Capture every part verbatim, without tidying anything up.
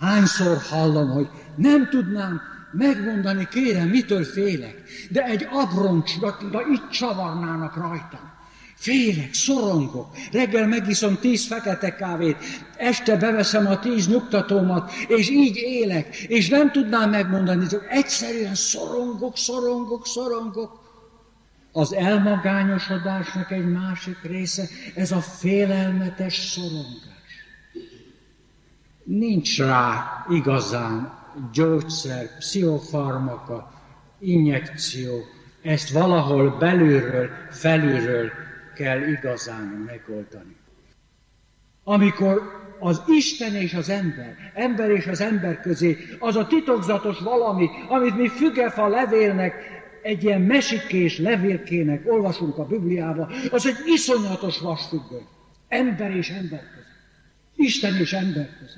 Hányszor hallom, hogy nem tudnám megmondani, kérem, mitől félek, de egy abroncsra itt csavarnának rajtam. Félek, szorongok, reggel megiszom tíz fekete kávét, este beveszem a tíz nyugtatómat, és így élek, és nem tudnám megmondani, csak egyszerűen szorongok, szorongok, szorongok. Az elmagányosodásnak egy másik része, ez a félelmetes szorongás. Nincs rá igazán gyógyszer, pszichofarmaka, injekció, ezt valahol belülről, felülről kell igazán megoldani. Amikor az Isten és az ember, ember és az ember közé, az a titokzatos valami, amit mi fügefa levélnek, egy ilyen mesikés levélkének olvasunk a Bibliába, az egy iszonyatos vasfüggöny. Ember és ember közé. Isten és ember közé.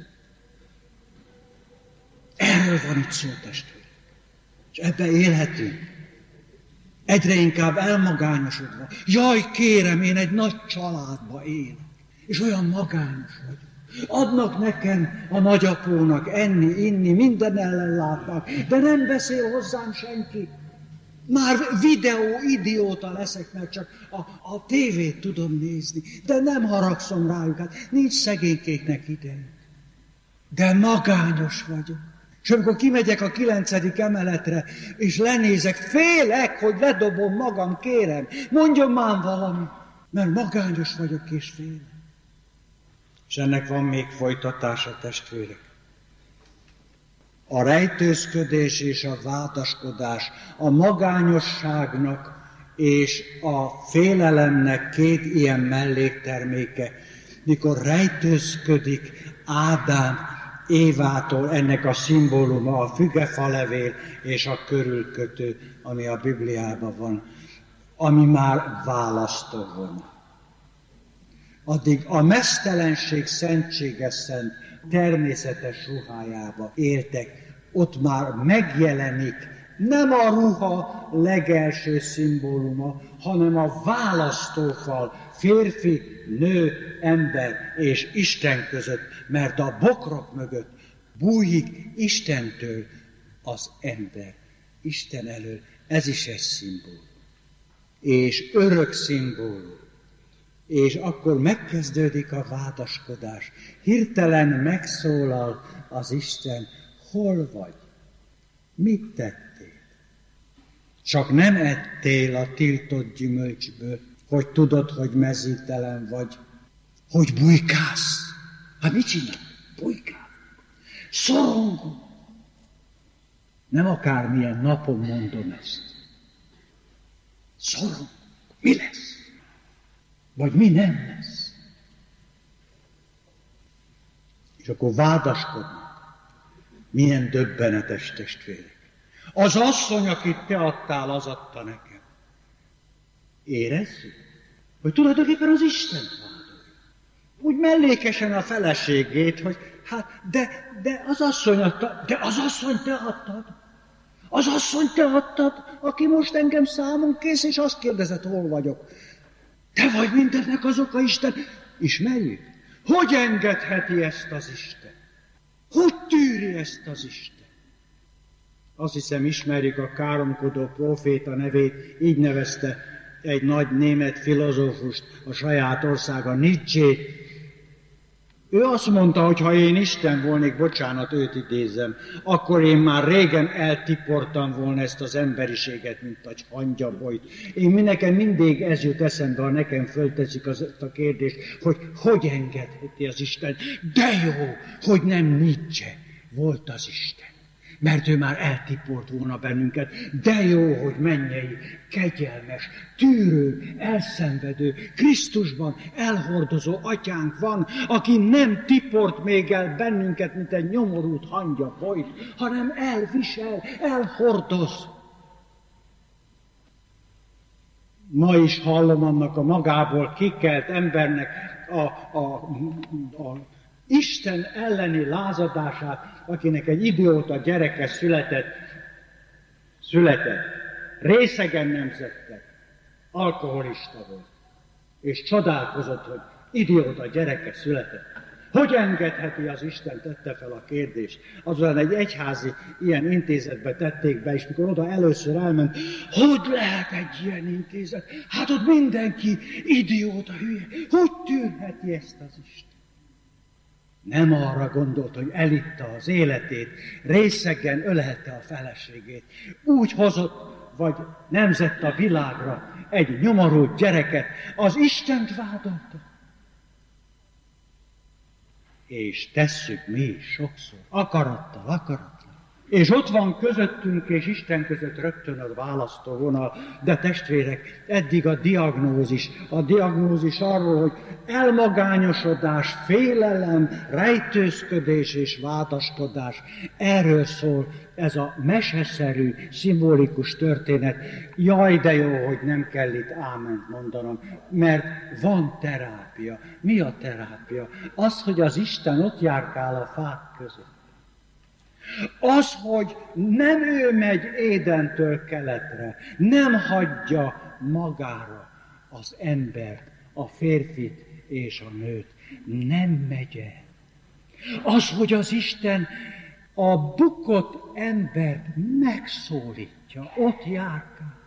Erről van itt szó, testvérek. És ebbe élhetünk. Egyre inkább elmagányosodva. Jaj, kérem, én egy nagy családba élek. És olyan magányos vagyok. Adnak nekem a nagyapónak enni, inni, minden ellen látnak, de nem beszél hozzám senki. Már videó idióta leszek, mert csak a, a tévét tudom nézni, de nem haragszom rájuk, hát nincs szegénykéknek idejük. De magányos vagyok. És amikor kimegyek a kilencedik emeletre, és lenézek, félek, hogy ledobom magam, kérem, mondjon már valami, mert magányos vagyok és félek. És ennek van még folytatása, testvérek. A rejtőzködés és a vádaskodás, a magányosságnak és a félelemnek két ilyen mellékterméke, mikor rejtőzködik Ádám Évától, ennek a szimbóluma a fügefalevél és a körülkötő, ami a Bibliában van, ami már választóvona. Addig a meztelenség szentséges szent természetes ruhájába éltek, ott már megjelenik nem a ruha legelső szimbóluma, hanem a választófal, férfi, nő, ember és Isten között, mert a bokrok mögött bújik Istentől az ember, Isten elől. Ez is egy szimbólum. És örök szimbólum. És akkor megkezdődik a vádaskodás. Hirtelen megszólal az Isten, hol vagy? Mit tettél? Csak nem ettél a tiltott gyümölcsből, hogy tudod, hogy mezítelen vagy, hogy bujkálsz. Hát mit csinál? Bujkál. Szorongó. Nem akármilyen napon mondom ezt. Szorongó. Mi lesz? Vagy mi nem lesz? És akkor vádaskodnak. Milyen döbbenetes, testvérek. Az asszony, akit te adtál, az adta nekem. Érezzük, hogy tulajdonképpen az Isten vádolja. Úgy mellékesen a feleségét, hogy hát, de, de az asszony adta, de az asszony te adtad. Az asszony te adtad, aki most engem számon kész, és azt kérdezett, hol vagyok. Te vagy mindennek az oka, Isten. Ismerjük? Hogy engedheti ezt az Isten? Hogy tűri ezt az Isten? Azt hiszem, ismerjük a káromkodó próféta nevét, így nevezte egy nagy német filozófust, a saját országa, Nietzsét. Ő azt mondta, hogy ha én Isten volnék, bocsánat, őt idézem, akkor én már régen eltiportam volna ezt az emberiséget, mint egy hangyabolyt. Én nekem mindig ez jut eszembe, ha nekem fölteszik az, a kérdést, hogy hogy engedheti az Isten. De jó, hogy nem Nietzsche volt az Isten. Mert ő már eltiport volna bennünket. De jó, hogy mennyei, kegyelmes, tűrő, elszenvedő, Krisztusban elhordozó atyánk van, aki nem tiport még el bennünket, mint egy nyomorult hangyabolyt, hanem elvisel, elhordoz. Ma is hallom annak a magából kikelt embernek a, a, a Isten elleni lázadását, akinek egy idióta gyereke született, született, részegen nemzettek, alkoholista volt, és csodálkozott, hogy idióta gyereke született. Hogy engedheti az Isten, tette fel a kérdést. Azután egy egyházi ilyen intézetbe tették be, és mikor oda először elment, hogy lehet egy ilyen intézet? Hát ott mindenki idióta, hülye. Hogy tűrheti ezt az Isten? Nem arra gondolt, hogy elitta az életét, részegen ölhette a feleségét. Úgy hozott, vagy nemzett a világra egy nyomorult gyereket, az Istent vádolta. És tesszük mi is sokszor, akarattal, akarattal. És ott van közöttünk és Isten között rögtön a választóvonal, de testvérek, eddig a diagnózis, a diagnózis arról, hogy elmagányosodás, félelem, rejtőzködés és vádaskodás, erről szól ez a meseszerű, szimbolikus történet. Jaj, de jó, hogy nem kell itt áment mondanom, mert van terápia. Mi a terápia? Az, hogy az Isten ott járkál a fák között. Az, hogy nem ő megy Édentől keletre, nem hagyja magára az embert, a férfit és a nőt. Nem megy el. Az, hogy az Isten a bukott embert megszólítja, ott járkál.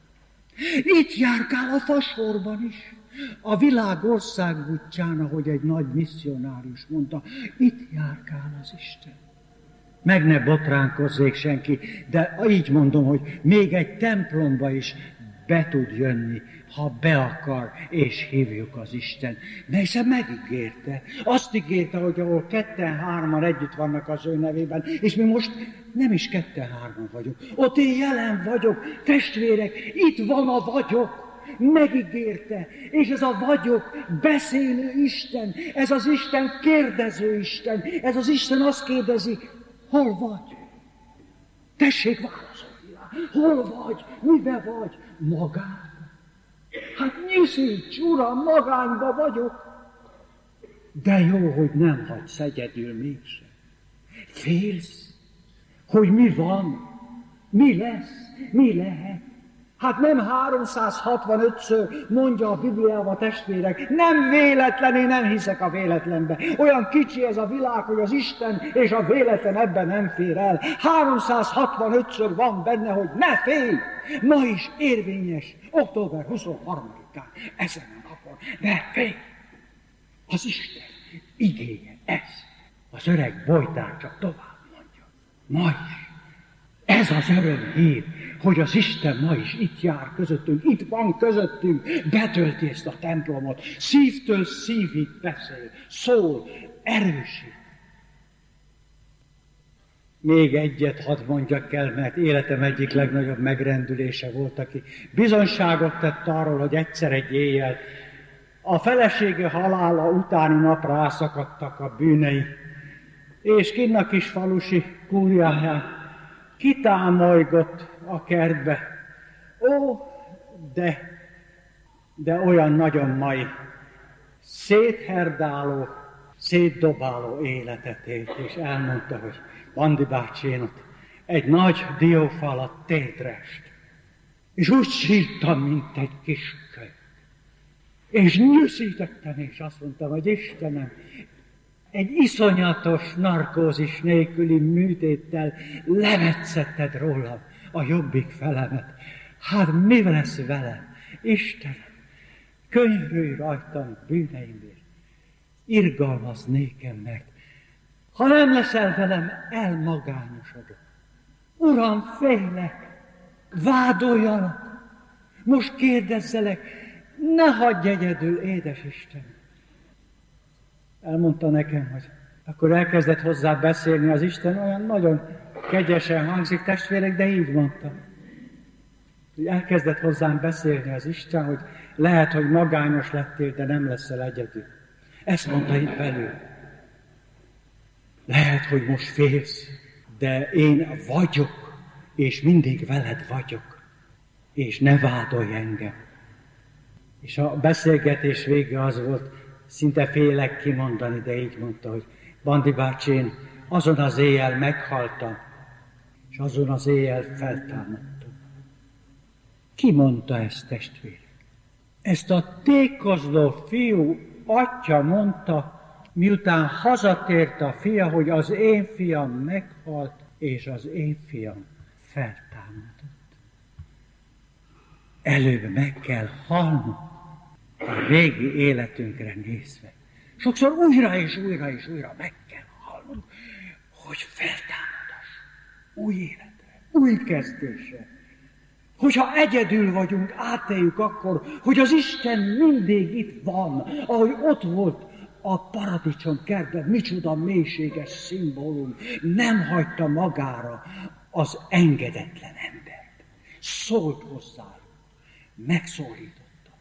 Itt járkál a fasorban is. A világ országútján, ahogy egy nagy misszionárius mondta, itt járkál az Isten. Meg ne botránkozzék senki, de így mondom, hogy még egy templomba is be tud jönni, ha be akar, és hívjuk az Isten. De hiszen megígérte. Azt ígérte, hogy ahol ketten-hárman együtt vannak az ő nevében, és mi most nem is ketten-hárman vagyunk. Ott én jelen vagyok, testvérek, itt van a vagyok. Megígérte, és ez a vagyok beszélő Isten, ez az Isten kérdező Isten, ez az Isten azt kérdezi, hol vagy? Tessék válaszolni rá. Hol vagy? Mibe vagy? Magányban. Hát nyuszíts, Uram, magányba vagyok. De jó, hogy nem hagysz egyedül mégsem. Félsz, hogy mi van, mi lesz, mi lehet. Hát nem háromszázhatvanötször mondja a Bibliában, testvérek, nem véletlen, én nem hiszek a véletlenbe. Olyan kicsi ez a világ, hogy az Isten és a véletlen ebben nem fér el. háromszázhatvanötször van benne, hogy ne félj! Ma is érvényes, október huszonharmadikán, ezen a napon, ne félj! Az Isten igéje ez. Az öreg Bojtár csak tovább mondja. Ma is. Ez az öröm hír, hogy az Isten ma is itt jár közöttünk, itt van közöttünk, betölti ezt a templomot, szívtől szívig beszél, szól, erősít. Még egyet hadd mondjak el, mert életem egyik legnagyobb megrendülése volt, aki bizonyságot tett arról, hogy egyszer egy éjjel a felesége halála utáni nap rászakadtak a bűnei, és kinn a kis falusi kúriáján kitámolygott a kertbe. Ó, de, de olyan nagyon mai, szétherdáló, szétdobáló életet élt, és elmondta, hogy Bandi bácsi, én ott egy nagy diófalat tétrest, és úgy sírtam, mint egy kis kölyök. És nyűszítettem, és azt mondtam, hogy Istenem, egy iszonyatos narkózis nélküli műtéttel lemetszetted rólam a jobbik felemet. Hát mi lesz velem? Istenem, könyörülj rajtam bűneimért. Irgalmazz nékem, mert ha nem leszel velem, elmagányosodok. Uram, félek, vádoljalak. Most kérdezzelek, ne hagyj egyedül, édes Isten. Elmondta nekem, hogy akkor elkezdett hozzá beszélni az Isten, olyan nagyon kegyesen hangzik, testvérek, de így mondta. Elkezdett hozzám beszélni az Isten, hogy lehet, hogy magányos lettél, de nem leszel egyedül. Ezt mondta itt belül. Lehet, hogy most félsz, de én vagyok, és mindig veled vagyok, és ne vádolj engem. És a beszélgetés vége az volt, szinte félek kimondani, de így mondta, hogy Bandi bácsi, én azon az éjjel meghaltam, és azon az éjjel feltámadtam. Ki mondta ezt, testvérek? Ezt a tékozló fiú atya mondta miután hazatért a fia, hogy az én fiam meghalt, és az én fiam feltámadott. Előbb meg kell halnunk a régi életünkre nézve. Sokszor újra és újra és újra meg kell halnunk, hogy feltámadás új életre, új kezdésre. Hogyha egyedül vagyunk, átéljük akkor, hogy az Isten mindig itt van, ahogy ott volt a paradicsom kertben, micsoda mélységes szimbólum, nem hagyta magára az engedetlen embert. Szólt hozzájuk, megszólította.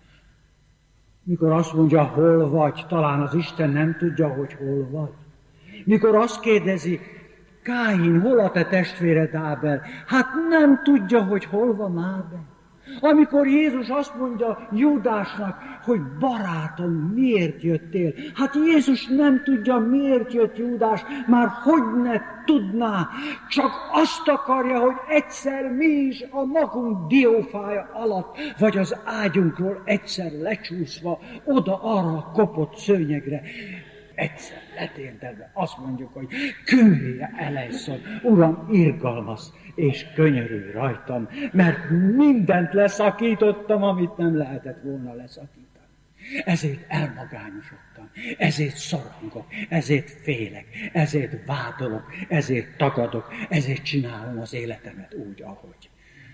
Mikor azt mondja, hol vagy, talán az Isten nem tudja, hogy hol vagy. Mikor azt kérdezi, Káin, hol a te testvéred Ábel? Hát nem tudja, hogy hol van Ábel. Amikor Jézus azt mondja Júdásnak, hogy barátom, miért jöttél? Hát Jézus nem tudja, miért jött Júdás, már hogy ne tudná, csak azt akarja, hogy egyszer mi is a magunk diófája alatt, vagy az ágyunkról egyszer lecsúszva, oda arra a kopott szőnyegre, egyszer letérdelve azt mondjuk, hogy kőhélye elejszol, Uram, irgalmaz és könyörülj rajtam, mert mindent leszakítottam, amit nem lehetett volna leszakítani. Ezért elmagányosodtam, ezért szorongok, ezért félek, ezért vádolok, ezért tagadok, ezért csinálom az életemet úgy, ahogy.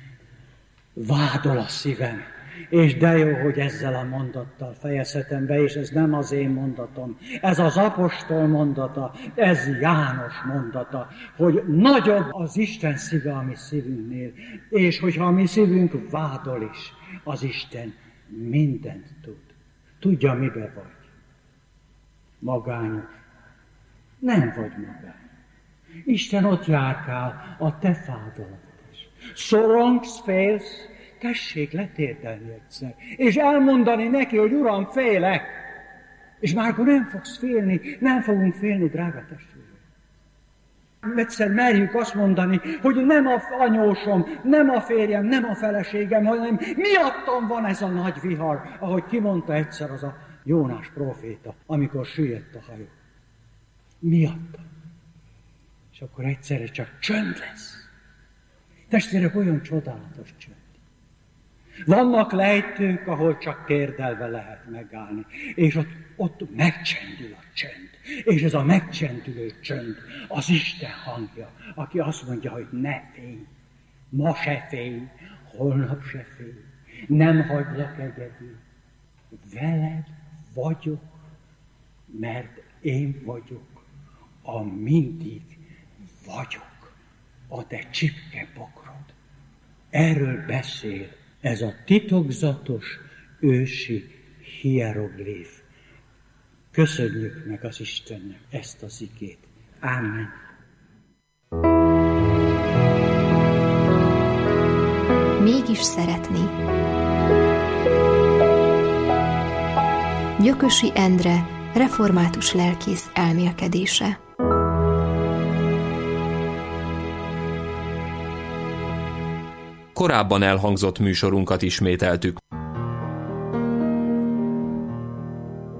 Vádol a szívem. És de jó, hogy ezzel a mondattal fejezhetem be, és ez nem az én mondatom, ez az apostol mondata, ez János mondata, hogy nagyobb az Isten szíve a mi szívünknél, és hogyha a mi szívünk vádol is, az Isten mindent tud. Tudja, mibe vagy. Magányos. Nem vagy magányos. Isten ott járkál a te fádalatod is. Szorongsz, félsz, tessék letérdelni egyszer, és elmondani neki, hogy Uram, félek, és már akkor nem fogsz félni, nem fogunk félni, drága testvérek. Egyszer merjük azt mondani, hogy nem a anyósom, nem a férjem, nem a feleségem, hanem miattam van ez a nagy vihar, ahogy kimondta egyszer az a Jónás próféta, amikor süllyedt a hajó. Miattam. És akkor egyszerre csak csönd lesz. Testvérek, olyan csodálatos csönd. Vannak lejtők, ahol csak térdelve lehet megállni, és ott, ott megcsendül a csend. És ez a megcsendülő csönd az Isten hangja, aki azt mondja, hogy ne félj, ma se félj, holnap se félj, nem hagylak egyedül. Veled vagyok, mert én vagyok, a mindig vagyok, a te csipke bokrod. Erről beszél ez a titokzatos ősi hieroglíf. Köszönjük meg az Istennek ezt az igét. Ámen. Mégis szeretni. Gyökösi Endre, református lelkész elmélkedése. Korábban elhangzott műsorunkat ismételtük.